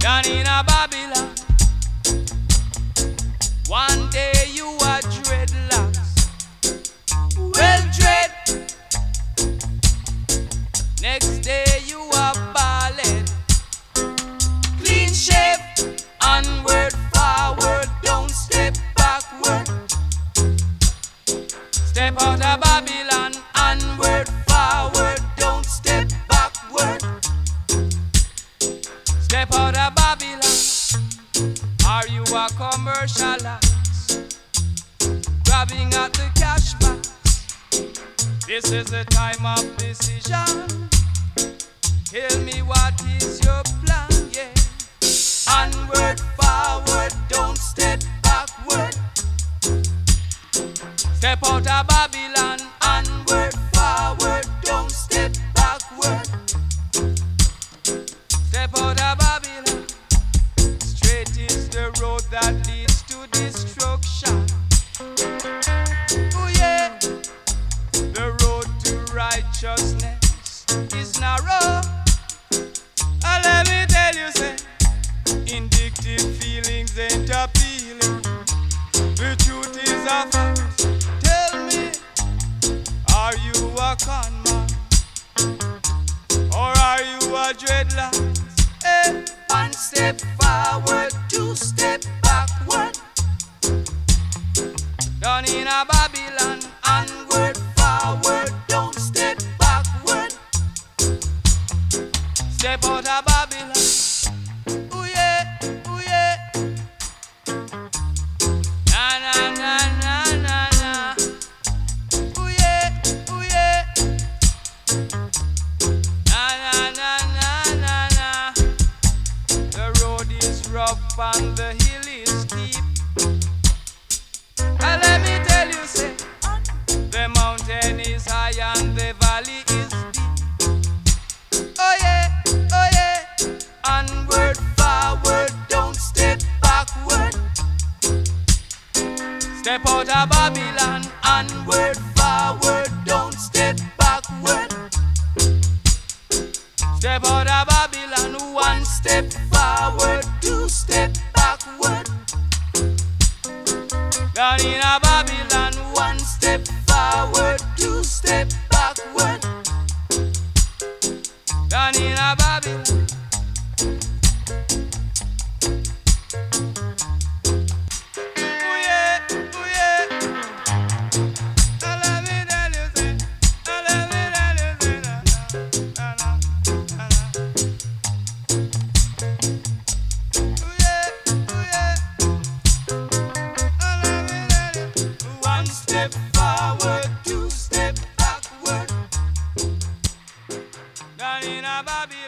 down in a Babylon. One day you are dreadlocks, well dread. Next day you are ballad, clean shape. Onward, forward, don't step backward. Step out of Babylon, onward, forward, don't step backward. Step out of Babylon. Are you a commercialist, grabbing at the cash box? This is the time of decision. Tell me what is your plan, yeah. Onward, forward, don't step backward. Step out of Babylon, onward, forward, don't step backward. Step out of Babylon. Straight is the road that leads to destruction. Oh yeah, the road to righteousness is narrow. Let me tell you, say, indictive feelings ain't appealing. The truth is a fact. Tell me, are you a con man, or are you a dreadlock? Hey, one step forward, two step backward. Down in a Babylon, onward, forward, don't step backward. Step out of Babylon. Ooh yeah, ooh yeah. Na na na na na na. Ooh yeah, ooh yeah. Na na na na na na. The road is rough and the hill is steep. And let me tell you, say, the mountain is high and the valley is deep. Oh yeah, oh yeah. Onward, forward, don't step backward. Step out of Babylon, onward, forward, don't step backward. Step out of Babylon, one step forward, two step backward. Down in a Babylon, one step forward, two step backward. Down in a Babylon. Ooh yeah, ooh yeah. Let me tell you, say, let me tell you, say, na na na na. Ooh yeah, ooh yeah. Let me tell you, one step forward, two step backward. Down in a Babylon.